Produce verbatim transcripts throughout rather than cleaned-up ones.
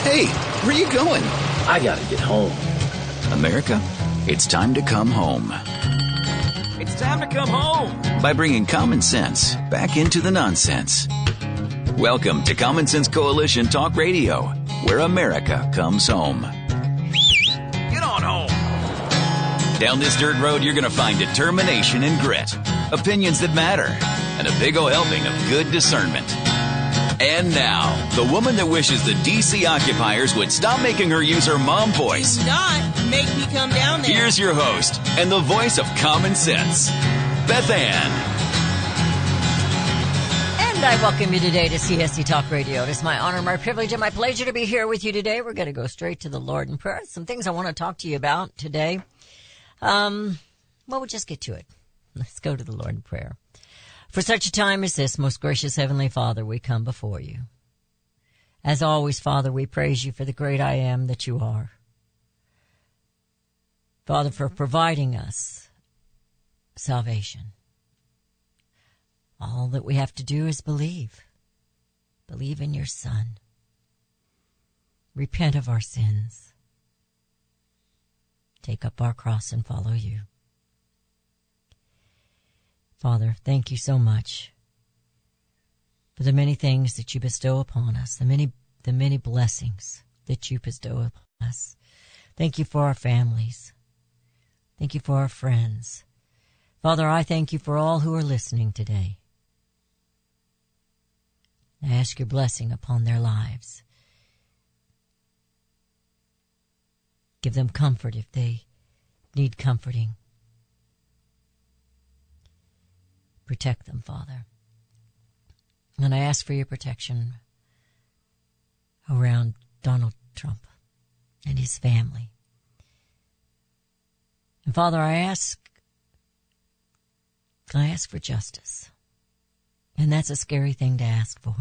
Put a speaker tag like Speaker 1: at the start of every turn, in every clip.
Speaker 1: Hey, where are you going?
Speaker 2: I gotta get home.
Speaker 1: America, it's time to come home.
Speaker 3: It's time to come home.
Speaker 1: By bringing common sense back into the nonsense. Welcome to Common Sense Coalition Talk Radio, where America comes home.
Speaker 3: Get on home.
Speaker 1: Down this dirt road, you're going to find determination and grit, opinions that matter, and a big ol' helping of good discernment. And now, the woman that wishes the D C occupiers would stop making her use her mom voice.
Speaker 4: Do not make me come down there.
Speaker 1: Here's your host and the voice of common sense, Beth Ann.
Speaker 5: And I welcome you today to C S C Talk Radio. It is my honor, my privilege, and my pleasure to be here with you today. We're going to go straight to the Lord in prayer. Some things I want to talk to you about today. Um, well, we'll just get to it. Let's go to the Lord in prayer. For such a time as this, most gracious Heavenly Father, we come before you. As always, Father, we praise you for the great I am that you are. Father, for providing us salvation. All that we have to do is believe. Believe in your Son. Repent of our sins. Take up our cross and follow you. Father, thank you so much for the many things that you bestow upon us, the many, the many blessings that you bestow upon us. Thank you for our families. Thank you for our friends. Father, I thank you for all who are listening today. I ask your blessing upon their lives. Give them comfort if they need comforting. Protect them, Father. And I ask for your protection around Donald Trump and his family. And Father, I ask, I ask for justice. And that's a scary thing to ask for.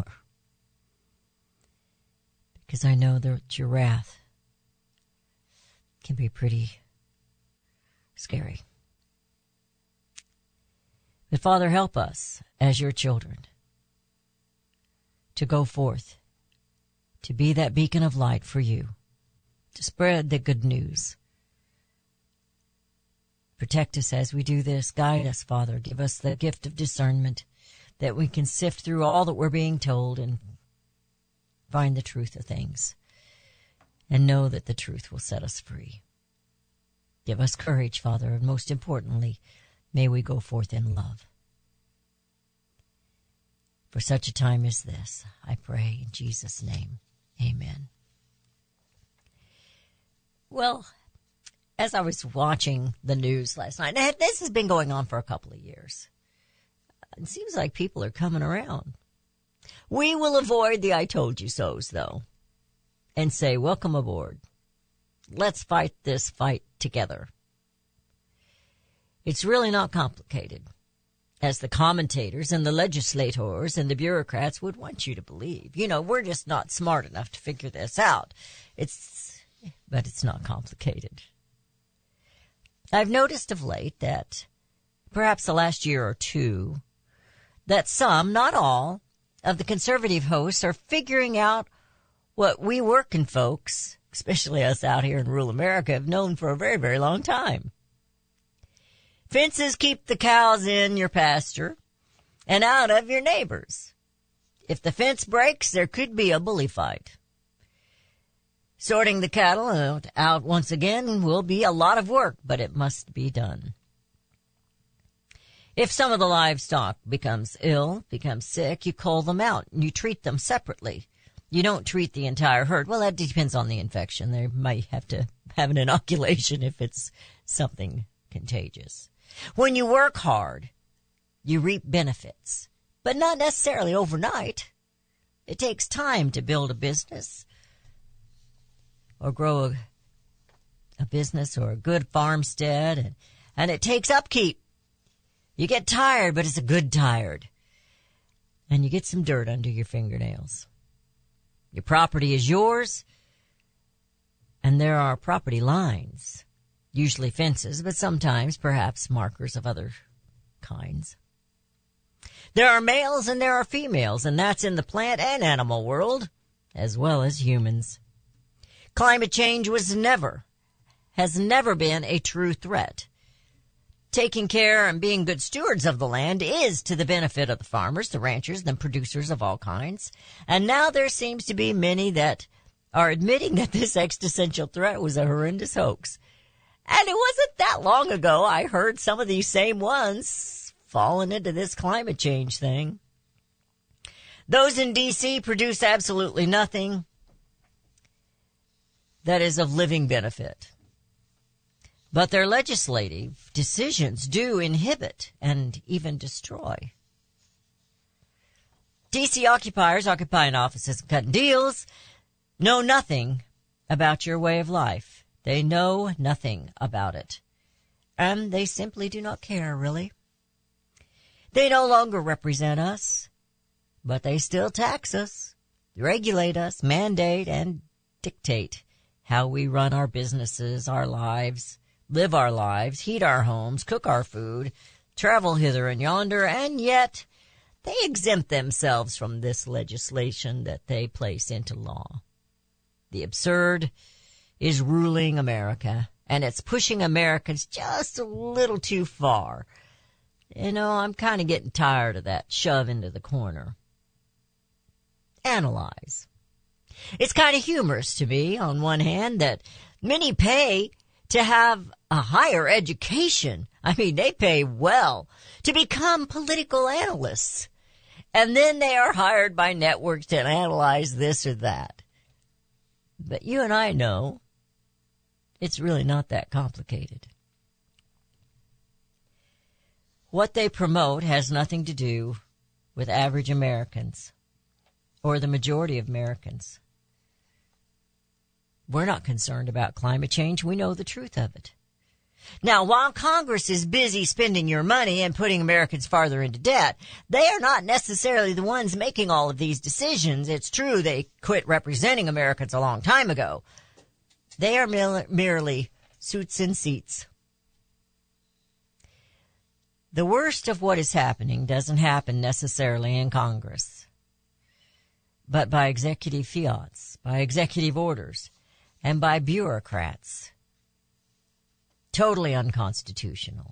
Speaker 5: Because I know that your wrath can be pretty scary. But Father, help us as your children to go forth, to be that beacon of light for you, to spread the good news. Protect us as we do this. Guide us, Father. Give us the gift of discernment that we can sift through all that we're being told and find the truth of things and know that the truth will set us free. Give us courage, Father, and most importantly, may we go forth in love. For such a time as this, I pray in Jesus' name, amen. Well, as I was watching the news last night, and this has been going on for a couple of years, it seems like people are coming around. We will avoid the I told you so's, though, and say, welcome aboard. Let's fight this fight together. It's really not complicated, as the commentators and the legislators and the bureaucrats would want you to believe. You know, we're just not smart enough to figure this out. It's, but it's not complicated. I've noticed of late that, perhaps the last year or two, that some, not all, of the conservative hosts are figuring out what we working folks, especially us out here in rural America, have known for a very, very long time. Fences keep the cows in your pasture and out of your neighbors. If the fence breaks, there could be a bully fight. Sorting the cattle out, out once again will be a lot of work, but it must be done. If some of the livestock becomes ill, becomes sick, you cull them out and you treat them separately. You don't treat the entire herd. Well, that depends on the infection. They might have to have an inoculation if it's something contagious. When you work hard, you reap benefits, but not necessarily overnight. It takes time to build a business or grow a, a business or a good farmstead, and, and it takes upkeep. You get tired, but it's a good tired. And you get some dirt under your fingernails. Your property is yours, and there are property lines. Usually fences, but sometimes perhaps markers of other kinds. There are males and there are females, and that's in the plant and animal world, as well as humans. Climate change was never, has never been a true threat. Taking care and being good stewards of the land is to the benefit of the farmers, the ranchers, the producers of all kinds. And now there seems to be many that are admitting that this existential threat was a horrendous hoax. And it wasn't that long ago I heard some of these same ones falling into this climate change thing. Those in D C produce absolutely nothing that is of living benefit. But their legislative decisions do inhibit and even destroy. D C occupiers occupying offices and cutting deals know nothing about your way of life. They know nothing about it. And they simply do not care, really. They no longer represent us, but they still tax us, regulate us, mandate, and dictate how we run our businesses, our lives, live our lives, heat our homes, cook our food, travel hither and yonder, and yet they exempt themselves from this legislation that they place into law. The absurd is ruling America, and it's pushing Americans just a little too far. You know, I'm kind of getting tired of that shove into the corner. Analyze. It's kind of humorous to me, on one hand, that many pay to have a higher education. I mean, they pay well to become political analysts. And then they are hired by networks to analyze this or that. But you and I know it's really not that complicated. What they promote has nothing to do with average Americans or the majority of Americans. We're not concerned about climate change. We know the truth of it. Now, while Congress is busy spending your money and putting Americans farther into debt, they are not necessarily the ones making all of these decisions. It's true they quit representing Americans a long time ago. They are merely suits and seats. The worst of what is happening doesn't happen necessarily in Congress, but by executive fiats, by executive orders, and by bureaucrats. Totally unconstitutional.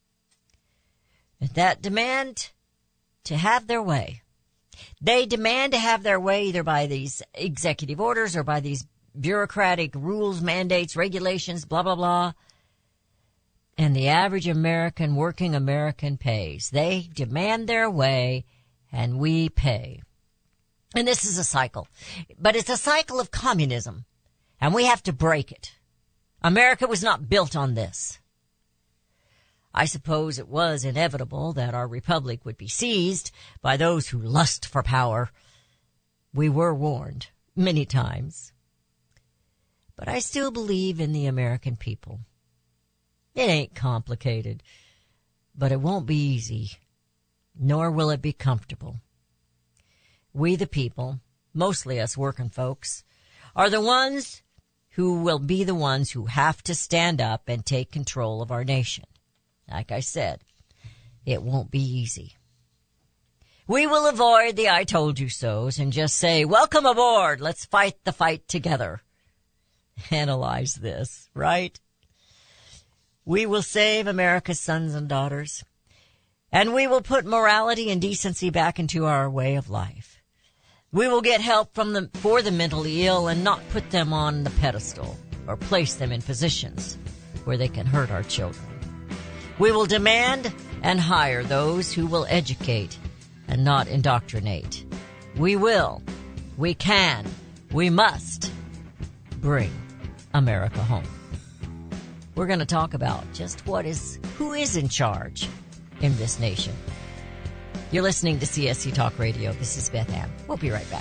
Speaker 5: That demand to have their way. They demand to have their way either by these executive orders or by these bureaucratic rules, mandates, regulations, blah, blah, blah. And the average American, working American pays. They demand their way and we pay. And this is a cycle. But it's a cycle of communism. And we have to break it. America was not built on this. I suppose it was inevitable that our republic would be seized by those who lust for power. We were warned many times. But I still believe in the American people. It ain't complicated, but it won't be easy, nor will it be comfortable. We the people, mostly us working folks, are the ones who will be the ones who have to stand up and take control of our nation. Like I said, it won't be easy. We will avoid the I told you so's and just say, welcome aboard, let's fight the fight together. Analyze this, right? We will save America's sons and daughters, and we will put morality and decency back into our way of life. We will get help from the, for the mentally ill and not put them on the pedestal or place them in positions where they can hurt our children. We will demand and hire those who will educate and not indoctrinate. We will, we can, we must bring America home. We're going to talk about just what is, who is in charge in this nation. You're listening to C S C Talk Radio. This is Beth Ann. We'll be right back.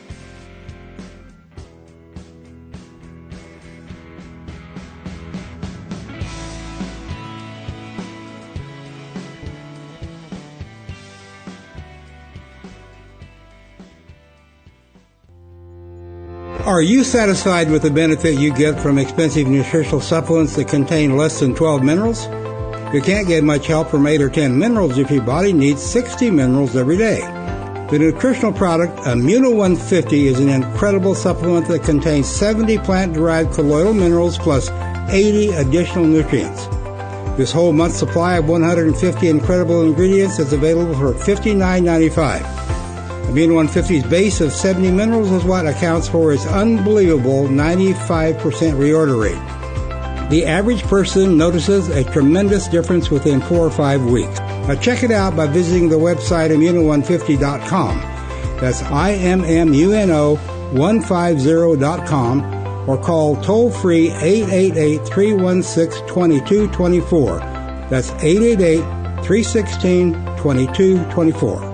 Speaker 2: Are you satisfied with the benefit you get from expensive nutritional supplements that contain less than twelve minerals? You can't get much help from eight or ten minerals if your body needs sixty minerals every day. The nutritional product Immuno one fifty is an incredible supplement that contains seventy plant-derived colloidal minerals plus eighty additional nutrients. This whole month's supply of one hundred fifty incredible ingredients is available for fifty-nine ninety-five. Immuno one fifty's base of seventy minerals is what accounts for its unbelievable ninety-five percent reorder rate. The average person notices a tremendous difference within four or five weeks. Now check it out by visiting the website immuno one fifty dot com. That's I M M U N O one fifty dot com, or call toll-free eight eight eight, three one six, two two two four. That's eight eight eight, three one six, two two two four.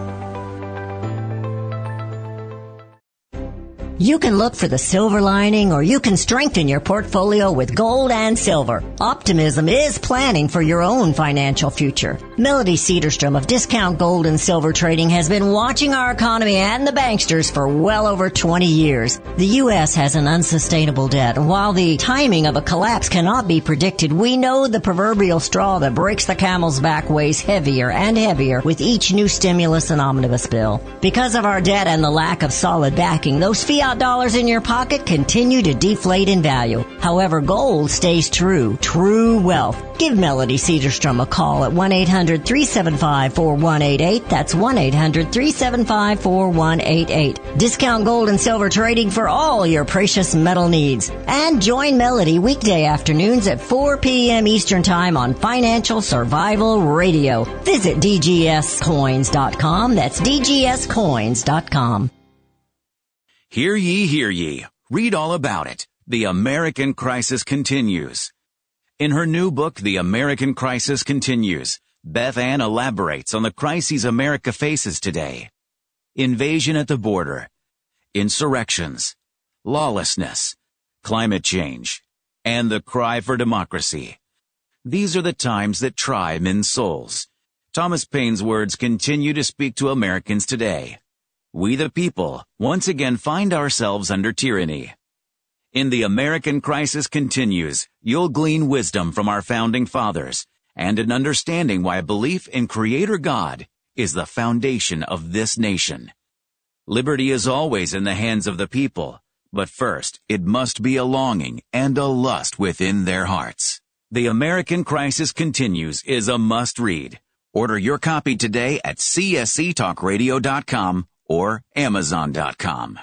Speaker 6: You can look for the silver lining, or you can strengthen your portfolio with gold and silver. Optimism is planning for your own financial future. Melody Cedarstrom of Discount Gold and Silver Trading has been watching our economy and the banksters for well over twenty years. The U S has an unsustainable debt, and while the timing of a collapse cannot be predicted, we know the proverbial straw that breaks the camel's back weighs heavier and heavier with each new stimulus and omnibus bill. Because of our debt and the lack of solid backing, those fiat dollars in your pocket continue to deflate in value. However, gold stays true. True wealth. Give Melody Cedarstrom a call at one eight hundred, three seven five, four one eight eight. That's one eight hundred, three seven five, four one eight eight. Discount Gold and Silver Trading for all your precious metal needs. And join Melody weekday afternoons at four p.m. Eastern Time on Financial Survival Radio. Visit D G S coins dot com. That's D G S coins dot com.
Speaker 1: Hear ye, hear ye. Read all about it. The American Crisis Continues. In her new book, The American Crisis Continues, Beth Ann elaborates on the crises America faces today. Invasion at the border, insurrections, lawlessness, climate change, and the cry for democracy. These are the times that try men's souls. Thomas Paine's words continue to speak to Americans today. We the people once again find ourselves under tyranny. In The American Crisis Continues, you'll glean wisdom from our founding fathers and an understanding why belief in Creator God is the foundation of this nation. Liberty is always in the hands of the people, but first it must be a longing and a lust within their hearts. The American Crisis Continues is a must-read. Order your copy today at C S C talk radio dot com or amazon dot com.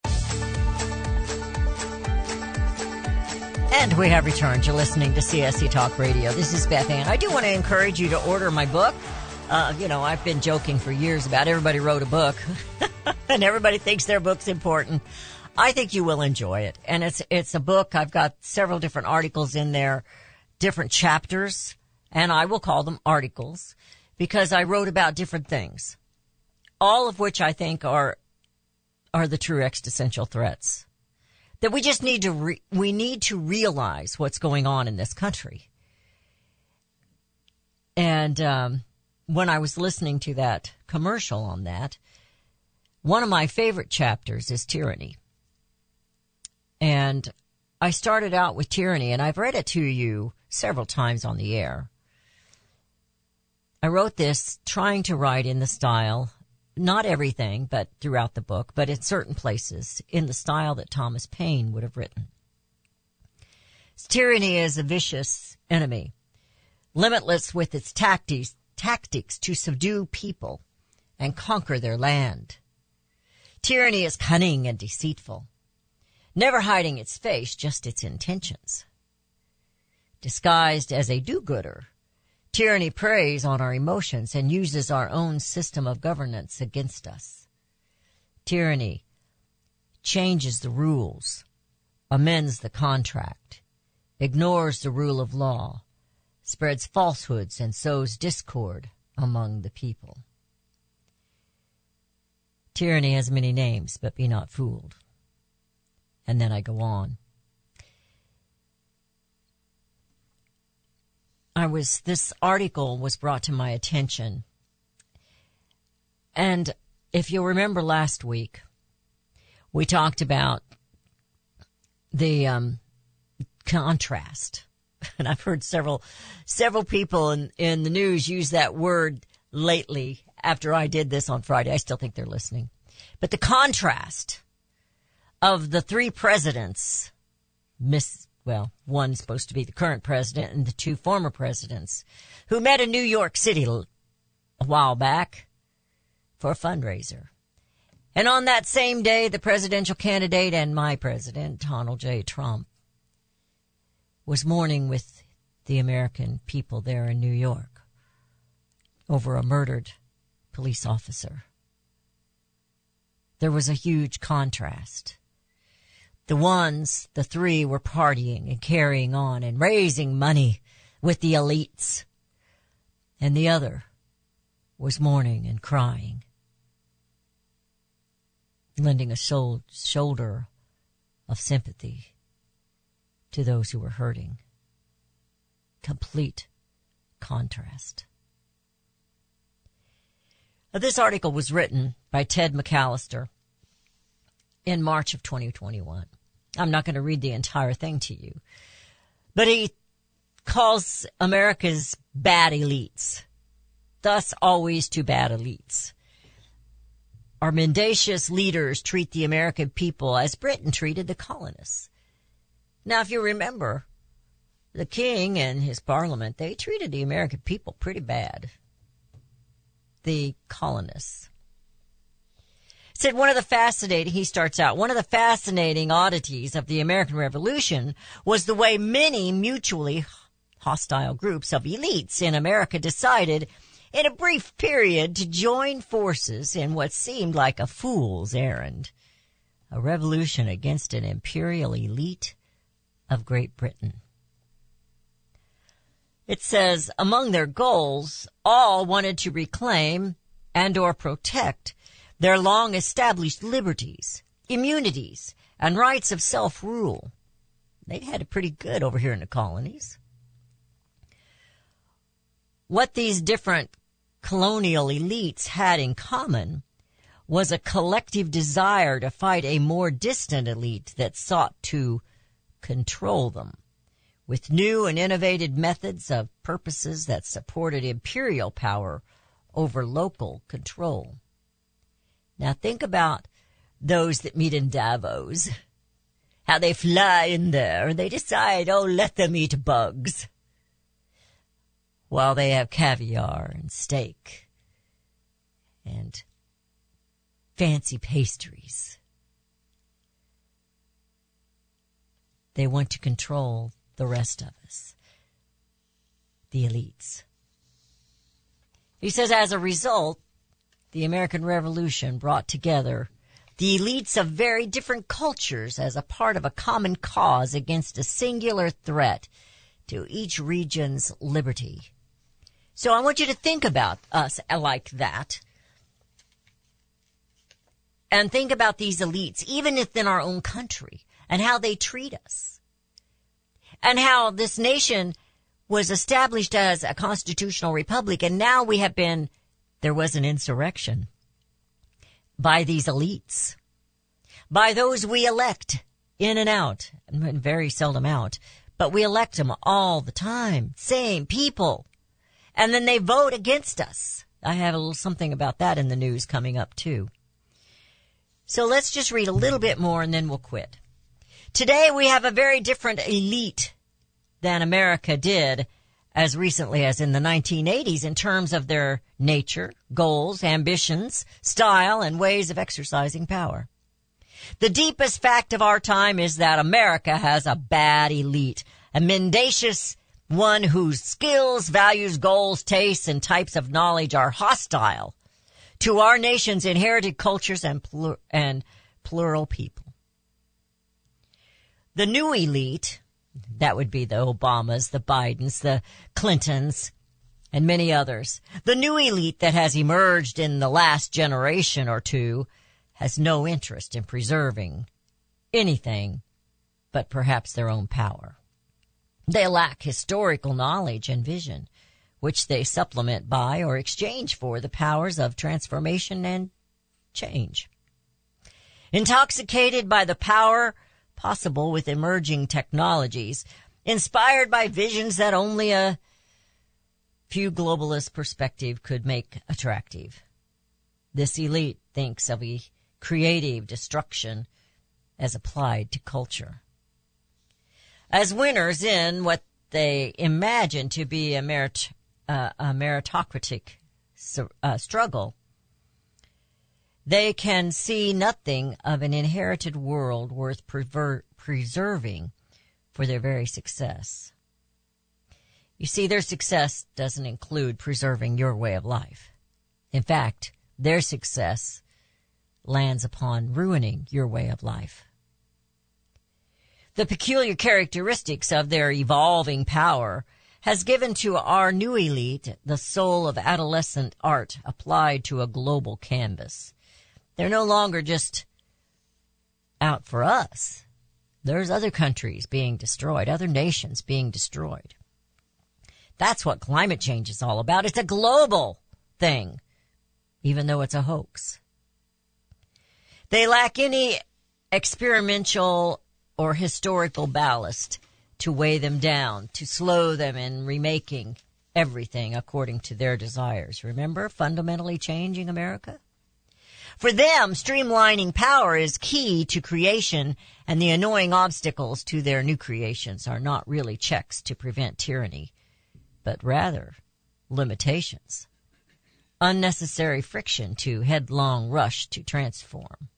Speaker 5: And we have returned. You're listening to C S C Talk Radio. This is Beth Ann. I do want to encourage you to order my book. Uh, you know, I've been joking for years about everybody wrote a book, and everybody thinks their book's important. I think you will enjoy it. And it's it's a book. I've got several different articles in there, different chapters, and I will call them articles because I wrote about different things, all of which I think are are the true existential threats. That we just need to re- we need to realize what's going on in this country. And um, when I was listening to that commercial on that, one of my favorite chapters is tyranny. And I started out with tyranny, and I've read it to you several times on the air. I wrote this trying to write in the style, not everything, but throughout the book, but in certain places, in the style that Thomas Paine would have written. Tyranny is a vicious enemy, limitless with its tactics, tactics to subdue people and conquer their land. Tyranny is cunning and deceitful, never hiding its face, just its intentions. Disguised as a do-gooder, tyranny preys on our emotions and uses our own system of governance against us. Tyranny changes the rules, amends the contract, ignores the rule of law, spreads falsehoods, and sows discord among the people. Tyranny has many names, but be not fooled. And then I go on. I was, this article was brought to my attention. And if you'll remember last week, we talked about the um, contrast. And I've heard several several people in, in the news use that word lately after I did this on Friday. I still think they're listening. But the contrast of the three presidents, miss, well, one's supposed to be the current president and the two former presidents, who met in New York City a while back for a fundraiser. And on that same day, the presidential candidate and my president, Donald J. Trump, was mourning with the American people there in New York over a murdered police officer. There was a huge contrast. The ones, the three, were partying and carrying on and raising money with the elites. And the other was mourning and crying, lending a shol- shoulder of sympathy to those who were hurting. Complete contrast. Now, this article was written by Ted McAllister in March of twenty twenty-one. I'm not going to read the entire thing to you, but he calls America's bad elites, thus always too bad elites. Our mendacious leaders treat the American people as Britain treated the colonists. Now, if you remember, the king and his parliament, they treated the American people pretty bad. The colonists. Said one of the fascinating, he starts out, one of the fascinating oddities of the American Revolution was the way many mutually hostile groups of elites in America decided in a brief period to join forces in what seemed like a fool's errand, a revolution against an imperial elite of Great Britain. It says, among their goals, all wanted to reclaim and or protect their long-established liberties, immunities, and rights of self-rule. They had it pretty good over here in the colonies. What these different colonial elites had in common was a collective desire to fight a more distant elite that sought to control them with new and innovative methods of purposes that supported imperial power over local control. Now think about those that meet in Davos, how they fly in there and they decide, oh, let them eat bugs, while they have caviar and steak and fancy pastries. They want to control the rest of us, the elites. He says, as a result, the American Revolution brought together the elites of very different cultures as a part of a common cause against a singular threat to each region's liberty. So I want you to think about us like that. And think about these elites, even within our own country, and how they treat us. And how this nation was established as a constitutional republic, and now we have been, there was an insurrection by these elites, by those we elect in and out, and very seldom out, but we elect them all the time, same people, and then they vote against us. I have a little something about that in the news coming up too. So let's just read a little bit more and then we'll quit. Today we have a very different elite than America did as recently as in the nineteen eighties in terms of their nature, goals, ambitions, style, and ways of exercising power. The deepest fact of our time is that America has a bad elite, a mendacious one whose skills, values, goals, tastes, and types of knowledge are hostile to our nation's inherited cultures and, plur- and plural people. The new elite, that would be the Obamas, the Bidens, the Clintons, and many others. The new elite that has emerged in the last generation or two has no interest in preserving anything but perhaps their own power. They lack historical knowledge and vision, which they supplement by or exchange for the powers of transformation and change. Intoxicated by the power possible with emerging technologies, inspired by visions that only a few globalist perspective could make attractive. This elite thinks of a creative destruction as applied to culture. As winners in what they imagine to be a, merit, uh, a meritocratic uh, struggle, they can see nothing of an inherited world worth prever- preserving for their very success. You see, their success doesn't include preserving your way of life. In fact, their success lands upon ruining your way of life. The peculiar characteristics of their evolving power has given to our new elite the soul of adolescent art applied to a global canvas. They're no longer just out for us. There's other countries being destroyed, other nations being destroyed. That's what climate change is all about. It's a global thing, even though it's a hoax. They lack any experimental or historical ballast to weigh them down, to slow them in remaking everything according to their desires. Remember, fundamentally changing America? For them, streamlining power is key to creation, and the annoying obstacles to their new creations are not really checks to prevent tyranny, but rather limitations, unnecessary friction to headlong rush to transform.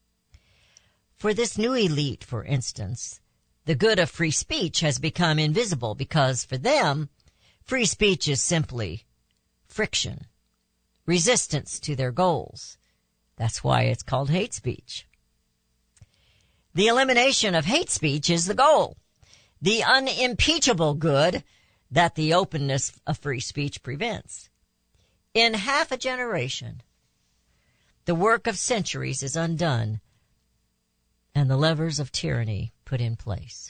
Speaker 5: For this new elite, for instance, the good of free speech has become invisible because for them, free speech is simply friction, resistance to their goals. That's why it's called hate speech. The elimination of hate speech is the goal, the unimpeachable good that the openness of free speech prevents. In half a generation, the work of centuries is undone and the levers of tyranny put in place.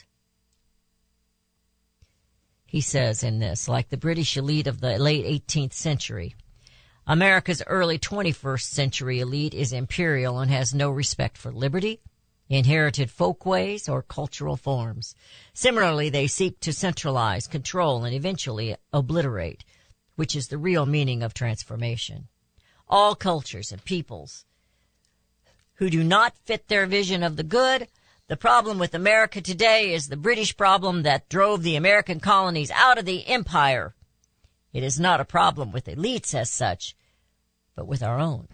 Speaker 5: He says in this, like the British elite of the late eighteenth century, America's early twenty-first century elite is imperial and has no respect for liberty, inherited folkways, or cultural forms. Similarly, they seek to centralize, control, and eventually obliterate, which is the real meaning of transformation. All cultures and peoples who do not fit their vision of the good. The problem with America today is the British problem that drove the American colonies out of the empire. It is not a problem with elites as such, but with our own.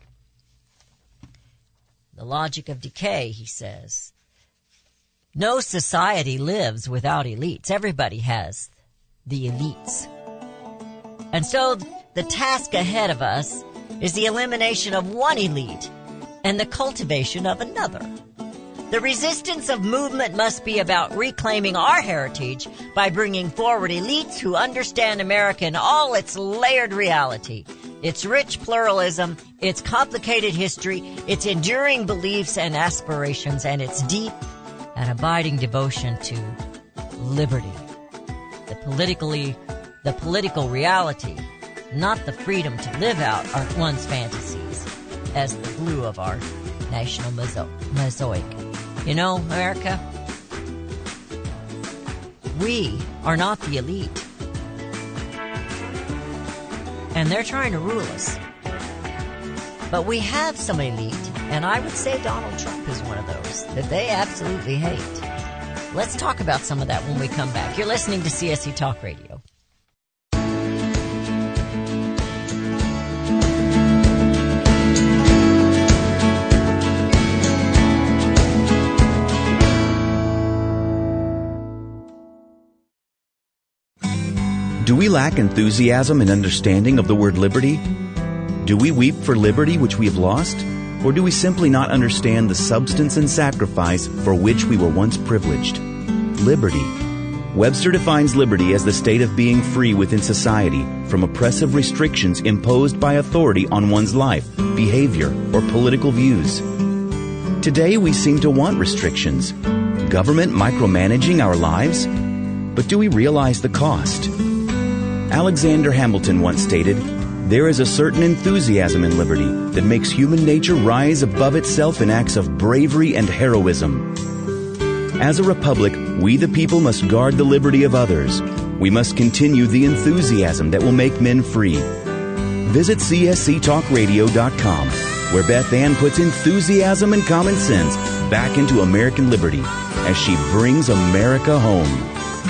Speaker 5: The logic of decay, he says. No society lives without elites. Everybody has the elites. And so the task ahead of us is the elimination of one elite and the cultivation of another. The resistance of movement must be about reclaiming our heritage by bringing forward elites who understand America in all its layered reality, its rich pluralism, its complicated history, its enduring beliefs and aspirations, and its deep and abiding devotion to liberty. The politically, the political reality, not the freedom to live out our one's fantasies, as the glue of our national mosaic. You know, America, we are not the elite. And they're trying to rule us. But we have some elite, and I would say Donald Trump is one of those, that they absolutely hate. Let's talk about some of that when we come back. You're listening to C S C Talk Radio.
Speaker 7: Do we lack enthusiasm and understanding of the word liberty? Do we weep for liberty which we have lost? Or do we simply not understand the substance and sacrifice for which we were once privileged? Liberty. Webster defines liberty as the state of being free within society from oppressive restrictions imposed by authority on one's life, behavior, or political views. Today we seem to want restrictions. Government micromanaging our lives? But do we realize the cost? Alexander Hamilton once stated, "There is a certain enthusiasm in liberty that makes human nature rise above itself in acts of bravery and heroism." As a republic, we the people must guard the liberty of others. We must continue the enthusiasm that will make men free. Visit C S C talk radio dot com. where Beth Ann puts enthusiasm and common sense back into American liberty as she brings America home.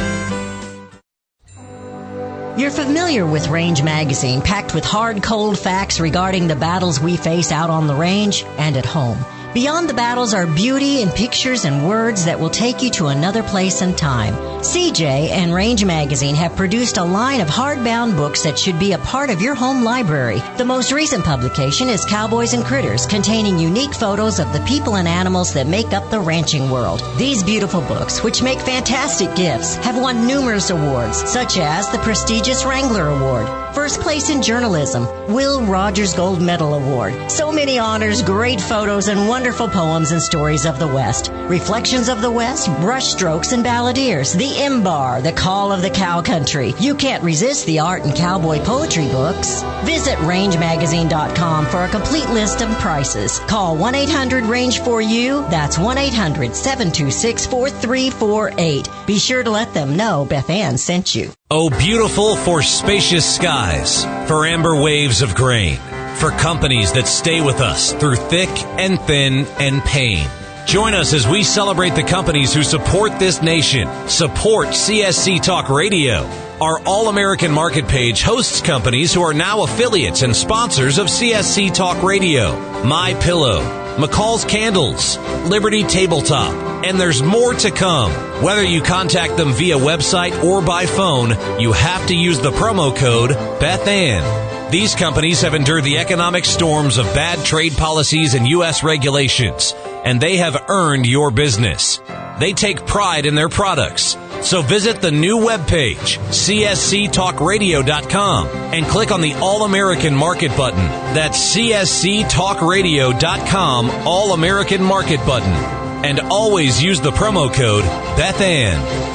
Speaker 6: You're familiar with Range Magazine, packed with hard, cold facts regarding the battles we face out on the range and at home. Beyond the battles are beauty and pictures and words that will take you to another place and time. C J and Range Magazine have produced a line of hardbound books that should be a part of your home library. The most recent publication is Cowboys and Critters, containing unique photos of the people and animals that make up the ranching world. These beautiful books, which make fantastic gifts, have won numerous awards, such as the prestigious Wrangler Award, First Place in Journalism, Will Rogers Gold Medal Award. So many honors, great photos, and wonderful poems and stories of the West. Reflections of the West, Brushstrokes and Balladeers, The Imbar, The Call of the Cow Country. You can't resist the art and cowboy poetry books. Visit range magazine dot com for a complete list of prices. Call one eight hundred range four U. That's one eight hundred seven two six four three four eight. Be sure to let them know Beth Ann sent you.
Speaker 8: Oh, beautiful for spacious skies, for amber waves of grain, for companies that stay with us through thick and thin and pain. Join us as we celebrate the companies who support this nation. Support C S C Talk Radio. Our All-American Market page hosts companies who are now affiliates and sponsors of C S C Talk Radio. My Pillow, McCall's Candles, Liberty Tabletop, and there's more to come. Whether you contact them via website or by phone, you have to use the promo code Beth Ann. These companies have endured the economic storms of bad trade policies and U S regulations, and they have earned your business. They take pride in their products. So visit the new webpage, C S C talk radio dot com, and click on the All-American Market button. That's C S C talk radio dot com, All-American Market button. And always use the promo code Beth Ann.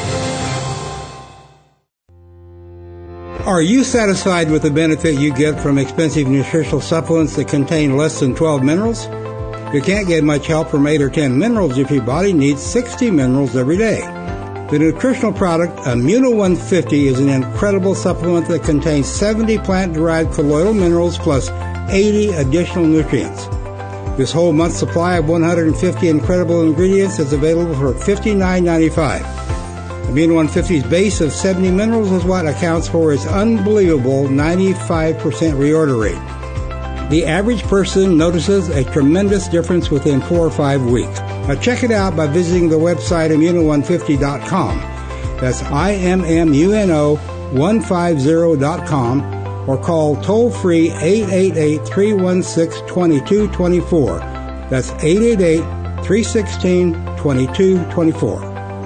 Speaker 2: Are you satisfied with the benefit you get from expensive nutritional supplements that contain less than twelve minerals? You can't get much help from eight or ten minerals if your body needs sixty minerals every day. The nutritional product Immuno one fifty is an incredible supplement that contains seventy plant-derived colloidal minerals plus eighty additional nutrients. This whole month's supply of one hundred fifty incredible ingredients is available for fifty-nine ninety-five. Immuno one fifty's base of seventy minerals is what accounts for its unbelievable ninety-five percent reorder rate. The average person notices a tremendous difference within four or five weeks. Now check it out by visiting the website immuno one fifty dot com. That's I M M U N O one fifty dot com, or call toll-free eight eight eight, three one six, two two two four. That's eight eight eight, three one six, two two two four.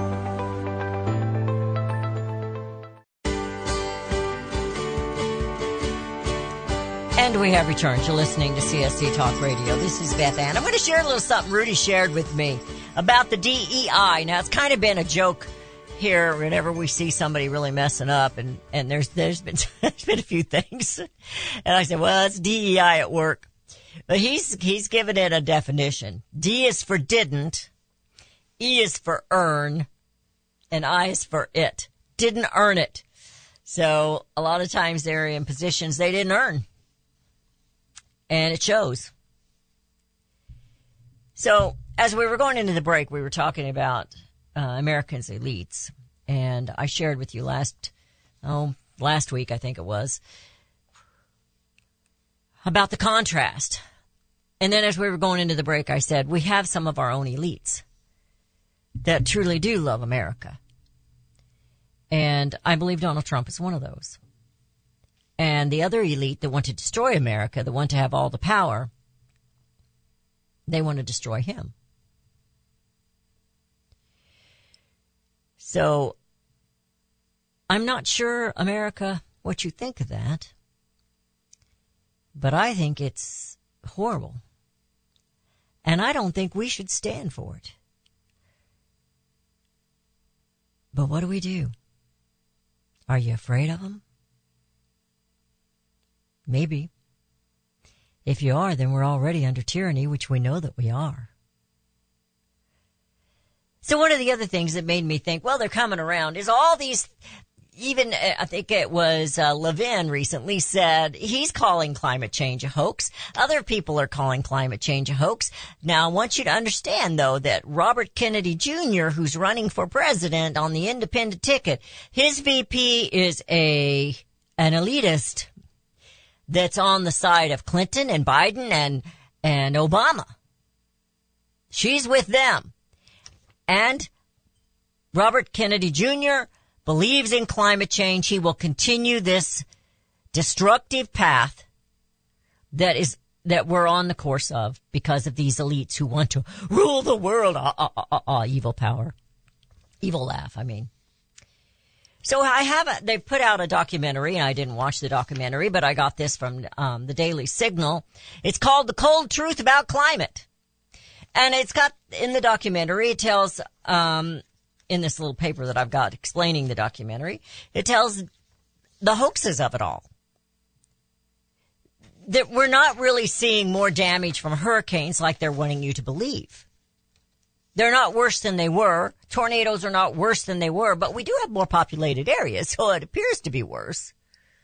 Speaker 5: And we have returned. You're listening to C S C Talk Radio. This is Beth Ann. I'm going to share a little something Rudy shared with me about the D E I. Now, it's kind of been a joke here whenever we see somebody really messing up, and, and there's there's been there's been a few things. And I said, well, it's D E I at work. But he's he's given it a definition. D is for didn't, E is for earn, and I is for it. Didn't earn it. So a lot of times they're in positions they didn't earn. And it shows. So, as we were going into the break, we were talking about uh, Americans' elites. And I shared with you last, oh, last week, I think it was, about the contrast. And then as we were going into the break, I said, we have some of our own elites that truly do love America. And I believe Donald Trump is one of those. And the other elite that want to destroy America, that want to have all the power, they want to destroy him. So, I'm not sure, America, what you think of that. But I think it's horrible. And I don't think we should stand for it. But what do we do? Are you afraid of them? Maybe. If you are, then we're already under tyranny, which we know that we are. So one of the other things that made me think, well, they're coming around, is all these even, uh, I think it was uh, Levin recently said he's calling climate change a hoax. Other people are calling climate change a hoax. Now, I want you to understand, though, that Robert Kennedy Junior, who's running for president on the independent ticket, his V P is a an elitist that's on the side of Clinton and Biden and and Obama. She's with them. And Robert Kennedy Junior believes in climate change. He will continue this destructive path that is that we're on the course of because of these elites who want to rule the world. Ah, ah, ah, ah, ah, evil power. Evil laugh, I mean. So I have a, they put out a documentary, and I didn't watch the documentary, but I got this from um, the Daily Signal. It's called The Cold Truth About Climate. And it's got, in the documentary, it tells, um, in this little paper that I've got explaining the documentary, it tells the hoaxes of it all. That we're not really seeing more damage from hurricanes like they're wanting you to believe. They're not worse than they were. Tornadoes are not worse than they were, but we do have more populated areas, so it appears to be worse.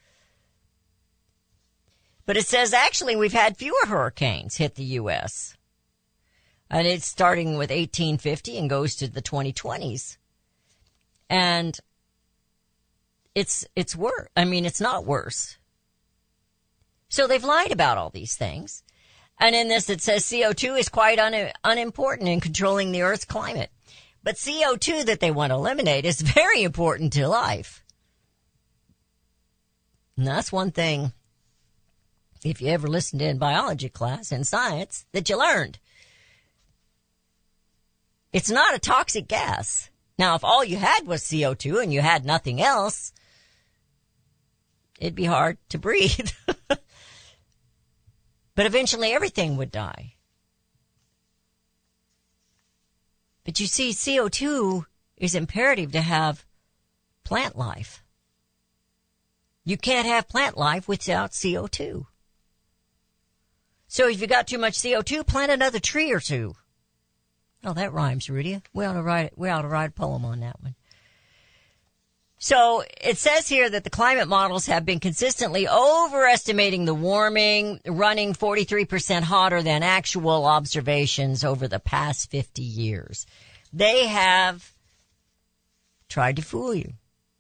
Speaker 5: But it says actually we've had fewer hurricanes hit the U S And it's starting with eighteen fifty and goes to the twenty twenties. And it's, it's worse. I mean, it's not worse. So they've lied about all these things. And in this, it says C O two is quite un- unimportant in controlling the Earth's climate. But C O two that they want to eliminate is very important to life. And that's one thing, if you ever listened in biology class in science, that you learned. It's not a toxic gas. Now, if all you had was C O two and you had nothing else, it'd be hard to breathe. But eventually everything would die. But you see, C O two is imperative to have plant life. You can't have plant life without C O two. So if you got too much C O two, plant another tree or two. Oh, that rhymes, Rudy. We ought to write, we ought to write a poem on that one. So it says here that the climate models have been consistently overestimating the warming, running forty-three percent hotter than actual observations over the past fifty years. They have tried to fool you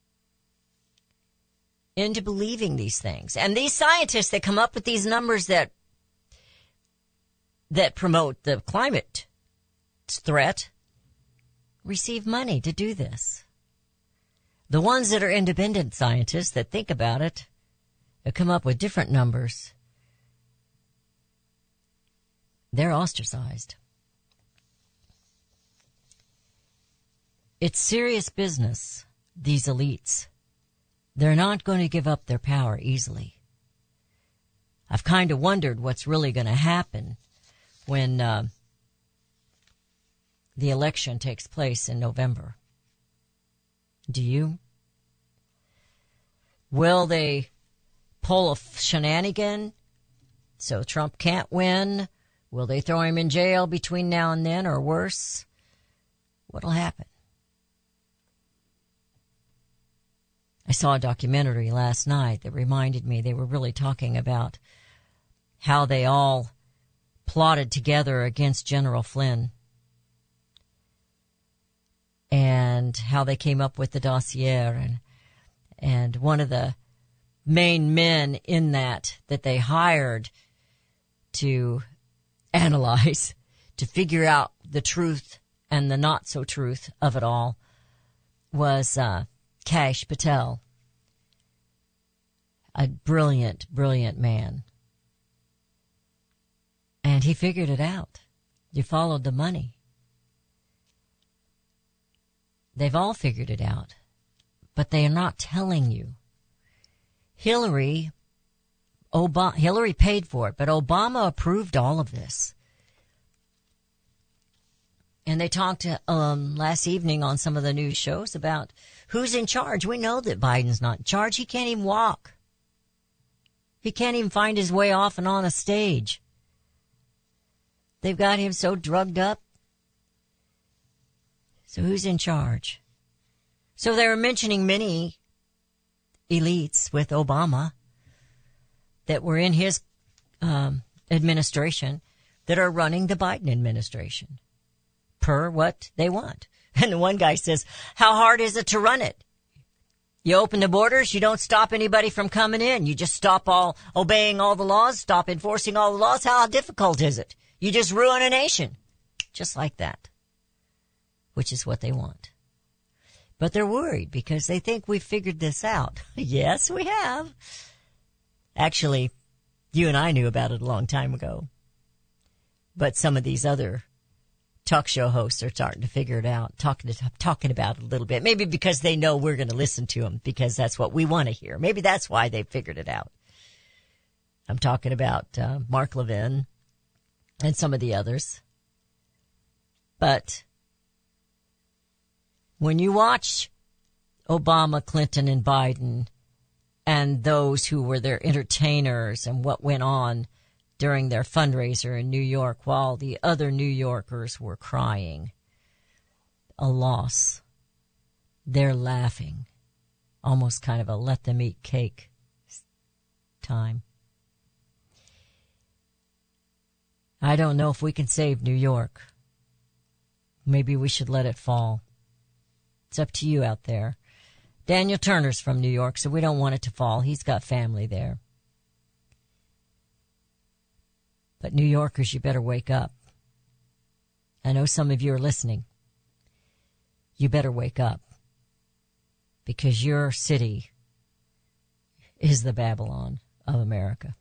Speaker 5: into believing these things. And these scientists that come up with these numbers that that promote the climate threat receive money to do this. The ones that are independent scientists that think about it, that come up with different numbers, they're ostracized. It's serious business, these elites. They're not going to give up their power easily. I've kind of wondered what's really going to happen when uh, the election takes place in November. Do you? Will they pull a shenanigan so Trump can't win? Will they throw him in jail between now and then, or worse? What'll happen? I saw a documentary last night that reminded me they were really talking about how they all plotted together against General Flynn, and how they came up with the dossier, and and one of the main men in that that they hired to analyze, to figure out the truth and the not so truth of it all, was uh, Kash Patel, a brilliant, brilliant man. And he figured it out. He followed the money. They've all figured it out, but they are not telling you. Hillary, Obama, Hillary paid for it, but Obama approved all of this. And they talked um, last evening on some of the news shows about who's in charge. We know that Biden's not in charge. He can't even walk. He can't even find his way off and on a stage. They've got him so drugged up. So who's in charge? So they were mentioning many elites with Obama that were in his um, administration that are running the Biden administration per what they want. And the one guy says, how hard is it to run it? You open the borders, you don't stop anybody from coming in. You just stop all obeying all the laws, stop enforcing all the laws. How difficult is it? You just ruin a nation. Just like that. Which is what they want. But they're worried because they think we've figured this out. Yes, we have. Actually, you and I knew about it a long time ago. But some of these other talk show hosts are starting to figure it out, talking to, talking about it a little bit. Maybe because they know we're going to listen to them because that's what we want to hear. Maybe that's why they figured it out. I'm talking about uh, Mark Levin and some of the others. But when you watch Obama, Clinton, and Biden and those who were their entertainers and what went on during their fundraiser in New York while the other New Yorkers were crying a loss, they're laughing. Almost kind of a let them eat cake time. I don't know if we can save New York. Maybe we should let it fall. It's up to you out there. Daniel Turner's from New York, so we don't want it to fall. He's got family there. But New Yorkers, you better wake up. I know some of you are listening. You better wake up. Because your city is the Babylon of America.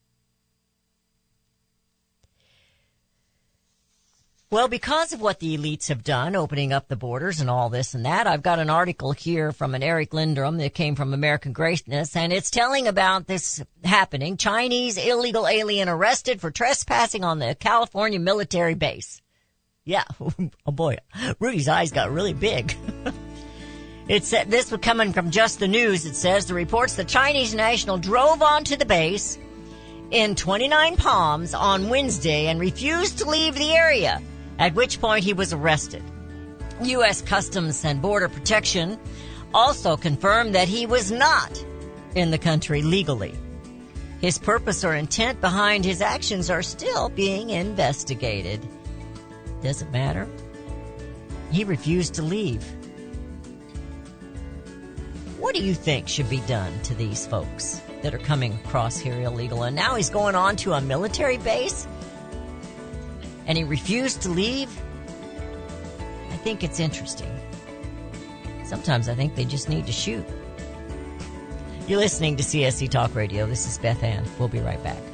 Speaker 5: Well, because of what the elites have done, opening up the borders and all this and that, I've got an article here from an Eric Lindrum that came from American Greatness, and it's telling about this happening. Chinese illegal alien arrested for trespassing on the California military base. Yeah, oh boy, Rudy's eyes got really big. It's this was coming from Just the News. It says the reports the Chinese national drove onto the base in twenty-nine Palms on Wednesday and refused to leave the area, at which point he was arrested. U S Customs and Border Protection also confirmed that he was not in the country legally. His purpose or intent behind his actions are still being investigated. Doesn't matter. He refused to leave. What do you think should be done to these folks that are coming across here illegal? And now he's going on to a military base and he refused to leave. I think it's interesting. Sometimes I think they just need to shoot. You're listening to C S C Talk Radio. This is Beth Ann. We'll be right back.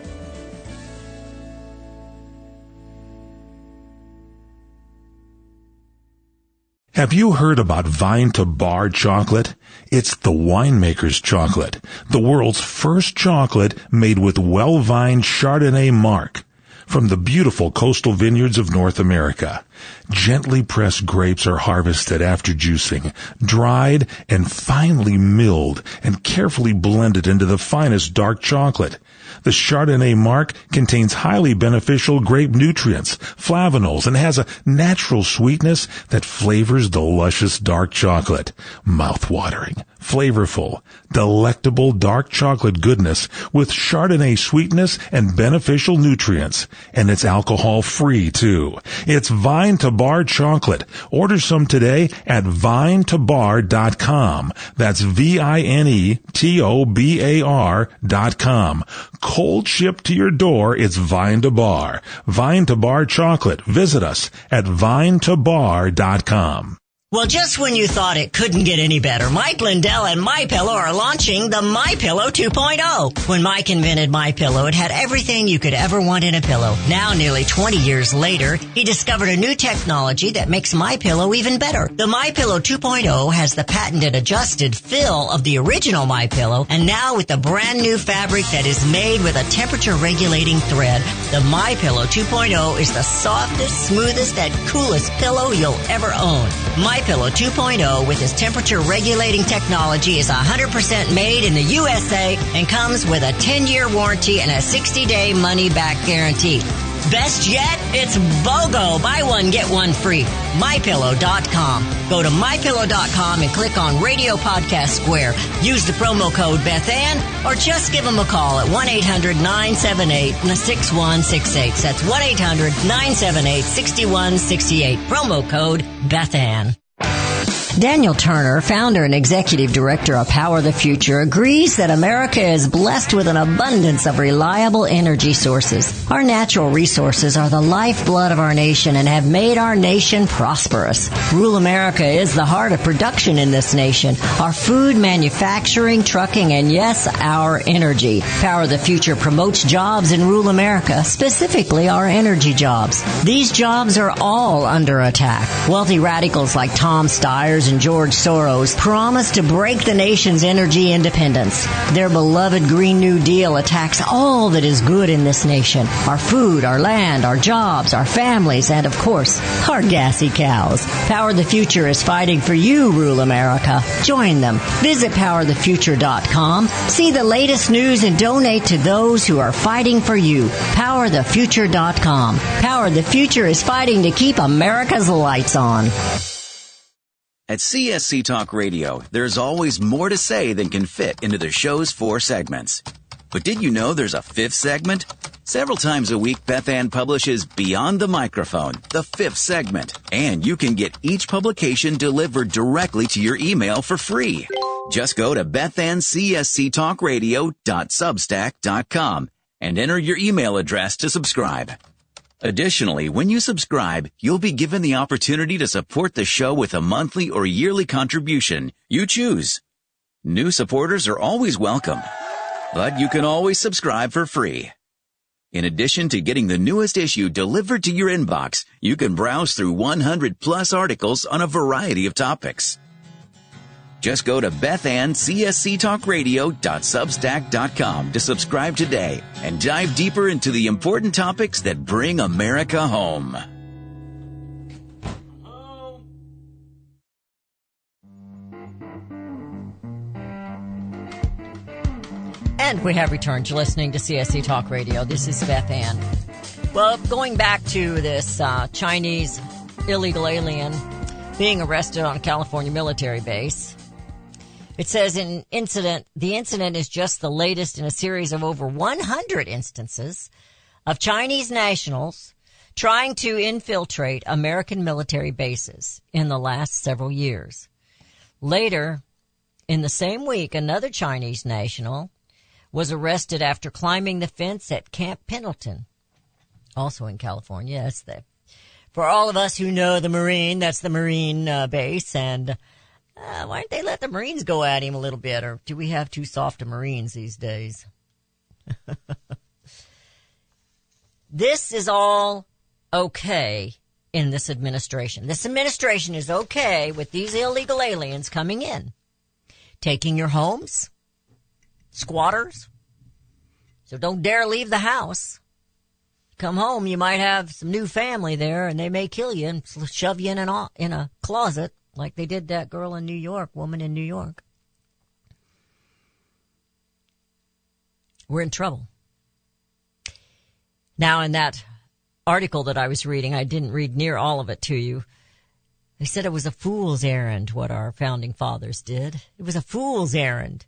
Speaker 9: Have you heard about Vine to Bar chocolate? It's the winemaker's chocolate, the world's first chocolate made with well-vined Chardonnay marc from the beautiful coastal vineyards of North America. Gently pressed grapes are harvested after juicing, dried and finely milled and carefully blended into the finest dark chocolate. The Chardonnay marc contains highly beneficial grape nutrients, flavonols, and has a natural sweetness that flavors the luscious dark chocolate. Mouth-watering, flavorful, delectable dark chocolate goodness with Chardonnay sweetness and beneficial nutrients. And it's alcohol-free, too. It's Vine to Bar chocolate. Order some today at vine to bar dot com. That's V I N E T O B A R dot com. Cold shipped to your door, it's Vine to Bar. Vine to Bar chocolate. Visit us at vine to bar dot com.
Speaker 6: Well, just when you thought it couldn't get any better, Mike Lindell and MyPillow are launching the MyPillow two point oh. When Mike invented MyPillow, it had everything you could ever want in a pillow. Now, nearly twenty years later, he discovered a new technology that makes MyPillow even better. The MyPillow two point oh has the patented adjusted fill of the original MyPillow, and now with the brand new fabric that is made with a temperature-regulating thread, the MyPillow two point oh is the softest, smoothest, and coolest pillow you'll ever own. My MyPillow two point oh with its temperature-regulating technology is one hundred percent made in the U S A and comes with a ten-year warranty and a sixty-day money-back guarantee. Best yet, it's BOGO. Buy one, get one free. my pillow dot com. Go to my pillow dot com and click on Radio Podcast Square. Use the promo code BethAnn or just give them a call at one eight hundred nine seven eight six one six eight. That's one eight hundred nine seven eight six one six eight. Promo code BethAnn. Daniel Turner, founder and executive director of Power the Future, agrees that America is blessed with an abundance of reliable energy sources. Our natural resources are the lifeblood of our nation and have made our nation prosperous. Rural America is the heart of production in this nation. Our food, manufacturing, trucking, and yes, our energy. Power the Future promotes jobs in rural America, specifically our energy jobs. These jobs are all under attack. Wealthy radicals like Tom Stiers and George Soros promise to break the nation's energy independence. Their beloved Green New Deal attacks all that is good in this nation. Our food, our land, our jobs, our families, and of course, our gassy cows. Power the Future is fighting for you, rural America. Join them. Visit power the future dot com. See the latest news and donate to those who are fighting for you. power the future dot com. Power the Future is fighting to keep America's lights on.
Speaker 7: At C S C Talk Radio, there's always more to say than can fit into the show's four segments. But did you know there's a fifth segment? Several times a week, BethAnn publishes Beyond the Microphone, the fifth segment. And you can get each publication delivered directly to your email for free. Just go to beth ann c s c talk radio dot substack dot com and enter your email address to subscribe. Additionally, when you subscribe, you'll be given the opportunity to support the show with a monthly or yearly contribution. You choose. New supporters are always welcome, but you can always subscribe for free. In addition to getting the newest issue delivered to your inbox, you can browse through one hundred plus articles on a variety of topics. Just go to beth ann c s c talk radio dot substack dot com to subscribe today and dive deeper into the important topics that bring America home.
Speaker 5: And we have returned. You're listening to C S C Talk Radio. This is Beth Ann. Well, going back to this uh, Chinese illegal alien being arrested on a California military base. It says in incident, the incident is just the latest in a series of over one hundred instances of Chinese nationals trying to infiltrate American military bases in the last several years. Later, in the same week, another Chinese national was arrested after climbing the fence at Camp Pendleton, also in California. That's the, for all of us who know the Marine, that's the Marine uh, base, and Uh, why don't they let the Marines go at him a little bit, or do we have too soft a Marines these days? This is all okay in this administration. This administration is okay with these illegal aliens coming in, taking your homes, squatters. So don't dare leave the house. Come home, you might have some new family there, and they may kill you and shove you in an in a closet. Like they did that girl in New York, woman in New York. We're in trouble. Now, in that article that I was reading, I didn't read near all of it to you. They said it was a fool's errand, what our founding fathers did. It was a fool's errand.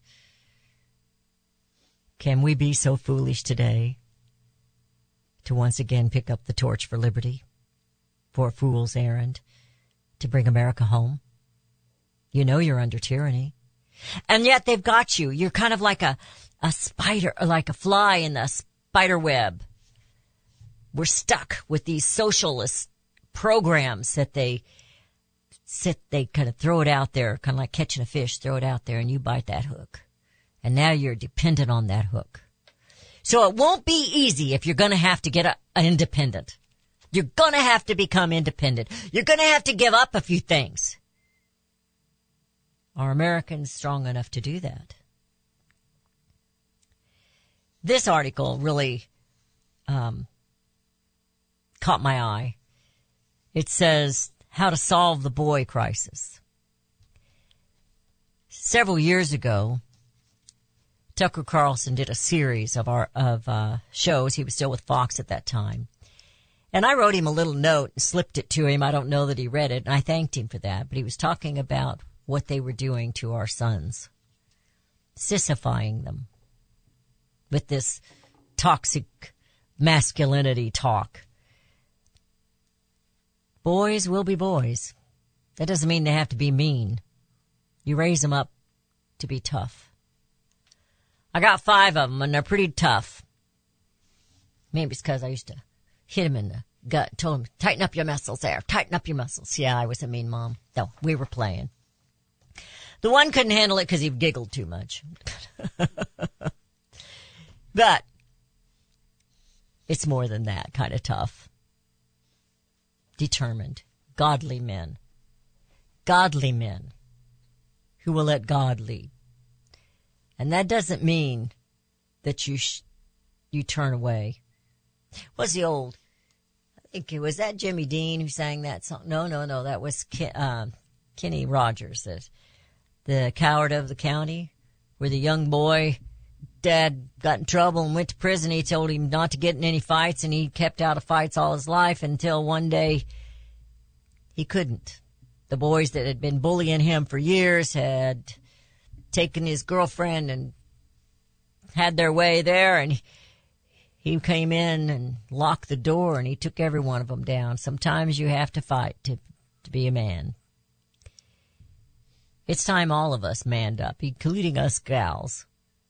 Speaker 5: Can we be so foolish today to once again pick up the torch for liberty, for a fool's errand? To bring America home? You know you're under tyranny. And yet they've got you. You're kind of like a, a spider, or like a fly in the spider web. We're stuck with these socialist programs that they sit, they kind of throw it out there, kind of like catching a fish, throw it out there and you bite that hook. And now you're dependent on that hook. So it won't be easy if you're going to have to get a, an independent. You're going to have to become independent. You're going to have to give up a few things. Are Americans strong enough to do that? This article really um, caught my eye. It says, how to solve the boy crisis. Several years ago, Tucker Carlson did a series of our of uh, shows. He was still with Fox at that time. And I wrote him a little note and slipped it to him. I don't know that he read it, and I thanked him for that. But he was talking about what they were doing to our sons, sissifying them with this toxic masculinity talk. Boys will be boys. That doesn't mean they have to be mean. You raise them up to be tough. I got five of them, and they're pretty tough. Maybe it's because I used to hit him in the gut, told him, tighten up your muscles there, tighten up your muscles. Yeah, I was a mean mom. No, we were playing. The one couldn't handle it because he giggled too much. But it's more than that, kind of tough. Determined, godly men. Godly men who will let God lead. And that doesn't mean that you sh- you turn away. What's the old, I think it was that Jimmy Dean who sang that song? No, no, no, that was Ken, uh, Kenny Rogers, the, the coward of the county, where the young boy, dad got in trouble and went to prison. He told him not to get in any fights, and he kept out of fights all his life until one day he couldn't. The boys that had been bullying him for years had taken his girlfriend and had their way there, and he came in and locked the door, and he took every one of them down. Sometimes you have to fight to, to be a man. It's time all of us manned up, including us gals,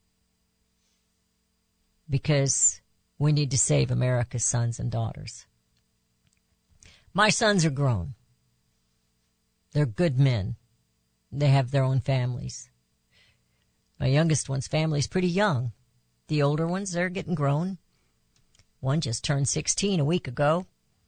Speaker 5: because we need to save America's sons and daughters. My sons are grown. They're good men. They have their own families. My youngest one's family's pretty young. The older ones, they're getting grown. One just turned sixteen a week ago.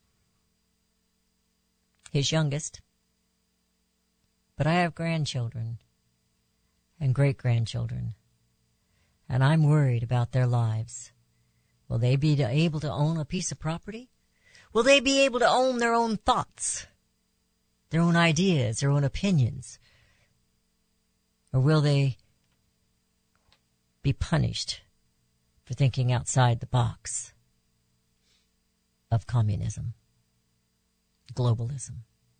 Speaker 5: His youngest. But I have grandchildren and great-grandchildren, and I'm worried about their lives. Will they be able to own a piece of property? Will they be able to own their own thoughts, their own ideas, their own opinions? Or will they be punished for thinking outside the box of communism, globalism?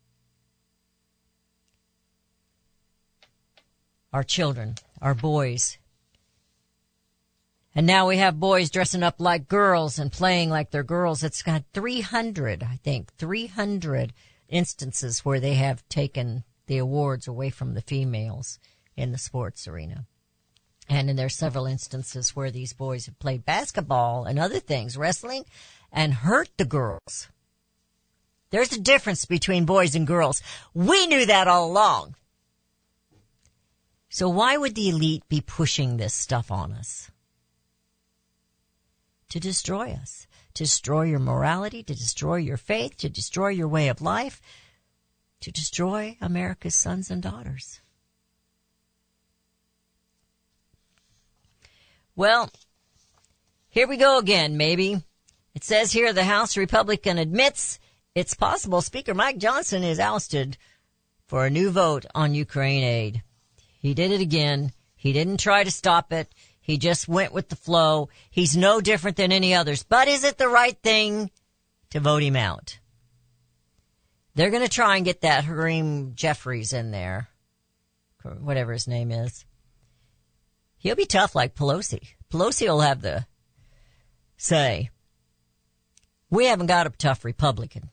Speaker 5: Our children, our boys. And now we have boys dressing up like girls and playing like they're girls. It's got three hundred, I think, three hundred instances where they have taken the awards away from the females in the sports arena. And then there's several instances where these boys have played basketball and other things, wrestling, and hurt the girls. There's a difference between boys and girls. We knew that all along. So why would the elite be pushing this stuff on us? To destroy us, to destroy your morality, to destroy your faith, to destroy your way of life, to destroy America's sons and daughters. Well, here we go again, maybe. It says here the House Republican admits it's possible Speaker Mike Johnson is ousted for a new vote on Ukraine aid. He did it again. He didn't try to stop it. He just went with the flow. He's no different than any others. But is it the right thing to vote him out? They're going to try and get that Hakeem Jeffries in there, whatever his name is. He'll be tough like Pelosi. Pelosi will have the say. We haven't got a tough Republican.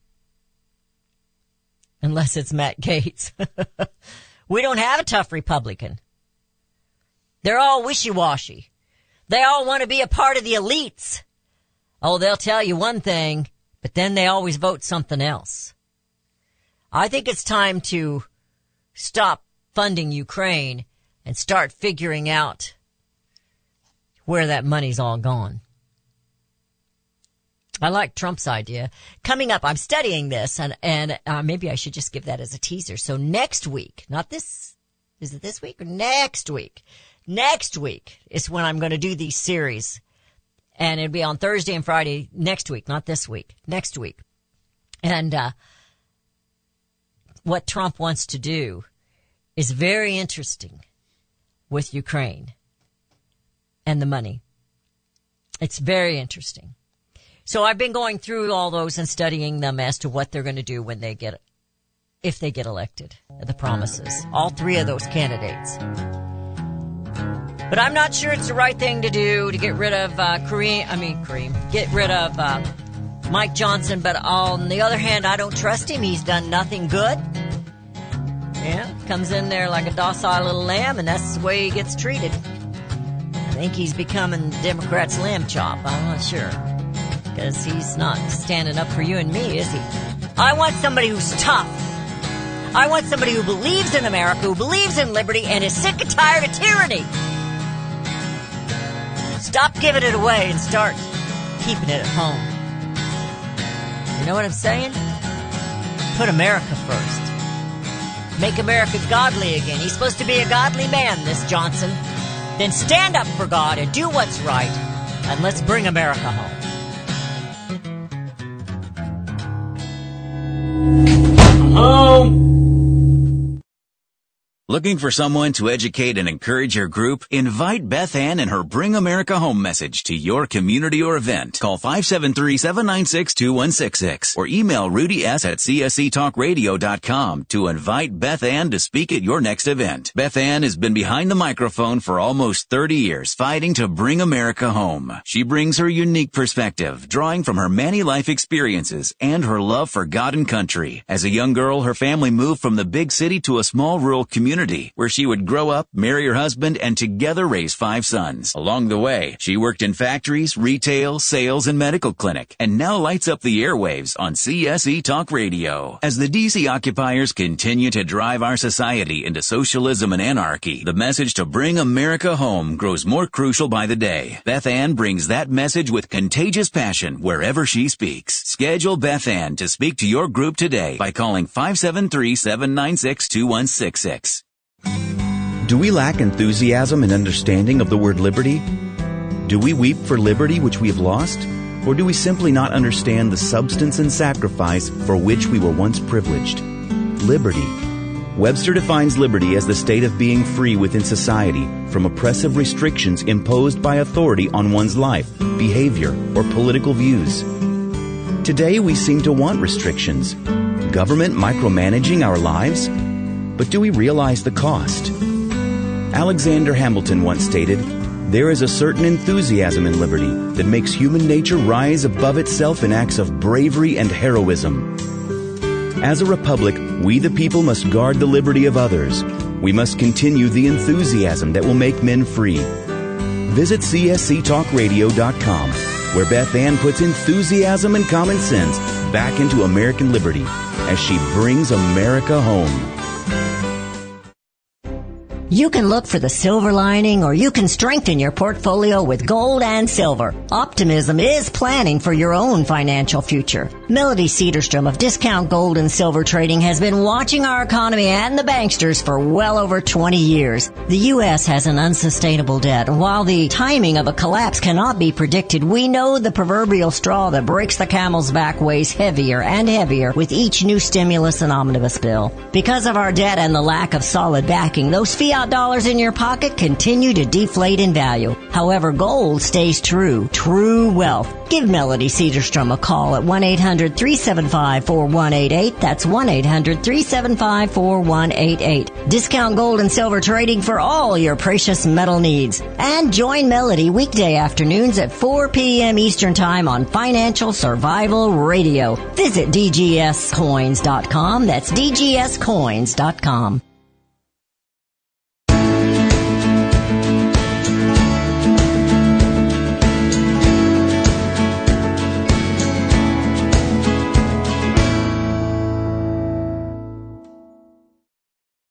Speaker 5: Unless it's Matt Gaetz. We don't have a tough Republican. They're all wishy-washy. They all want to be a part of the elites. Oh, they'll tell you one thing, but then they always vote something else. I think it's time to stop funding Ukraine and start figuring out where that money's all gone. I like Trump's idea. Coming up, I'm studying this, and, and uh, maybe I should just give that as a teaser. So next week, not this, is it this week or next week? Next week is when I'm going to do these series. And it'll be on Thursday and Friday next week, not this week, next week. And uh what Trump wants to do is very interesting with Ukraine and the money. It's very interesting. So I've been going through all those and studying them as to what they're going to do when they get, if they get elected, the promises. All three of those candidates. But I'm not sure it's the right thing to do to get rid of uh, Kareem, I mean Kareem, get rid of uh, Mike Johnson. But on the other hand, I don't trust him. He's done nothing good. Yeah, comes in there like a docile little lamb, and that's the way he gets treated. I think he's becoming the Democrats' lamb chop. I'm not sure. Because he's not standing up for you and me, is he? I want somebody who's tough. I want somebody who believes in America, who believes in liberty, and is sick and tired of tyranny. Stop giving it away and start keeping it at home. You know what I'm saying? Put America first. Make America godly again. He's supposed to be a godly man, this Johnson. Then stand up for God and do what's right, and let's bring America home.
Speaker 3: Home.
Speaker 1: Looking for someone to educate and encourage your group? Invite Beth Ann and her Bring America Home message to your community or event. Call five seven three, seven nine six, two one six six or email Rudy S at C S C talk radio dot com to invite Beth Ann to speak at your next event. Beth Ann has been behind the microphone for almost thirty years, fighting to bring America home. She brings her unique perspective, drawing from her many life experiences and her love for God and country. As a young girl, her family moved from the big city to a small rural community where she would grow up, marry her husband, and together raise five sons. Along the way, she worked in factories, retail, sales, and medical clinic, and now lights up the airwaves on C S E Talk Radio. As the D C occupiers continue to drive our society into socialism and anarchy, the message to bring America home grows more crucial by the day. Beth Ann brings that message with contagious passion wherever she speaks. Schedule Beth Ann to speak to your group today by calling five seven three, seven nine six, two one six six.
Speaker 7: Do we lack enthusiasm and understanding of the word liberty? Do we weep for liberty which we have lost? Or do we simply not understand the substance and sacrifice for which we were once privileged? Liberty. Webster defines liberty as the state of being free within society from oppressive restrictions imposed by authority on one's life, behavior, or political views. Today we seem to want restrictions. Government micromanaging our lives? But do we realize the cost? Alexander Hamilton once stated, "There is a certain enthusiasm in liberty that makes human nature rise above itself in acts of bravery and heroism." As a republic, we the people must guard the liberty of others. We must continue the enthusiasm that will make men free. Visit C S C talk radio dot com, where Beth Ann puts enthusiasm and common sense back into American liberty as she brings America home.
Speaker 6: You can look for the silver lining, or you can strengthen your portfolio with gold and silver. Optimism is planning for your own financial future. Melody Cedarstrom of Discount Gold and Silver Trading has been watching our economy and the banksters for well over twenty years. The U S has an unsustainable debt, and while the timing of a collapse cannot be predicted, we know the proverbial straw that breaks the camel's back weighs heavier and heavier with each new stimulus and omnibus bill. Because of our debt and the lack of solid backing, those fiat dollars in your pocket continue to deflate in value. However, gold stays true. True wealth. Give Melody Cedarstrom a call at one eight hundred, three seven five, four one eight eight. That's one eight hundred, three seven five, four one eight eight. Discount Gold and Silver Trading for all your precious metal needs. And join Melody weekday afternoons at four p.m. Eastern Time on Financial Survival Radio. Visit D G S coins dot com. That's D G S coins dot com.